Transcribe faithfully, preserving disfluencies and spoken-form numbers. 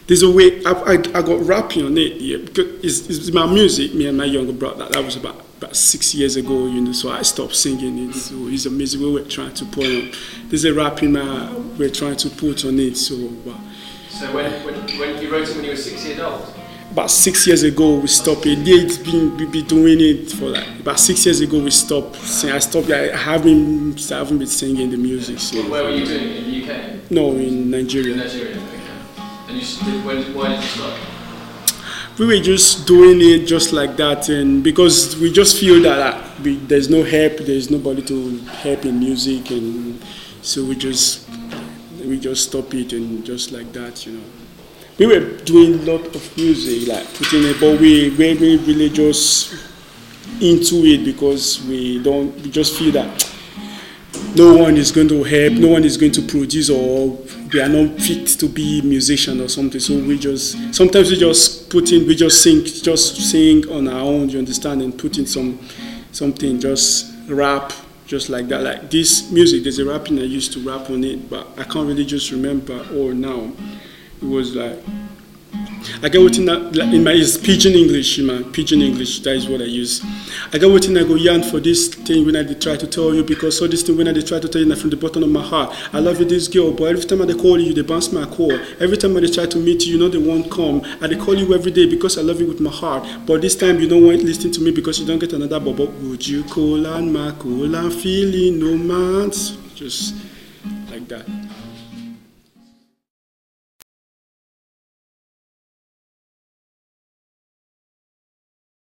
There's a way I, I, I got rapping on it, yeah, because it's, it's my music. Me and my younger brother. That was about about six years ago, you know. So I stopped singing it. So it's a music we were trying to put on. There's a rapping uh, we're trying to put on it. So. Uh, so when, when when you wrote it when you were six years old. About six years ago, we stopped it. Yeah, it's been we been doing it for like about six years ago. We stopped. Sing, I stopped. I haven't I haven't been singing the music. So. Where were you doing it? In the U K? No, in Nigeria. In Nigeria. Okay. And you did, when, why did you stop? We were just doing it just like that, and because we just feel that uh, we, there's no help, there's nobody to help in music, and so we just we just stop it and just like that, you know. We were doing a lot of music, like putting it, but we we we really just into it because we don't we just feel that no one is going to help, no one is going to produce, or we are not fit to be musician or something. So we just sometimes we just put in, we just sing, just sing on our own. You understand, and put in some something, just rap, just like that. Like this music, there's a rapping I used to rap on it, but I can't really just remember all now. It was like, I get what in, that, like in my it's pidgin English, in my pidgin English, that is what I use. I get what in I go yarn for this thing when I try to tell you, because all this thing when I try to tell you from the bottom of my heart, I love you, this girl, but every time I call you, they bounce my call. Every time I try to meet you, you know they won't come. I they call you every day because I love you with my heart, but this time you don't want to listen to me because you don't get another bubble. Would you call on my call and feeling no man? Just like that.